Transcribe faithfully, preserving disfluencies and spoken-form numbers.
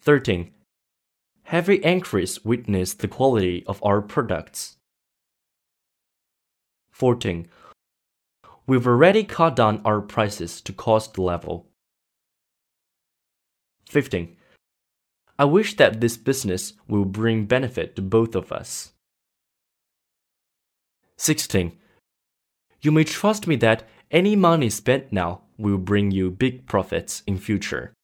thirteen. Heavy inquiries witness the quality of our products. fourteen. We've already cut down our prices to cost level. fifteen. I wish that this business will bring benefit to both of us. sixteen. You may trust me that any money spent now will bring you big profits in future.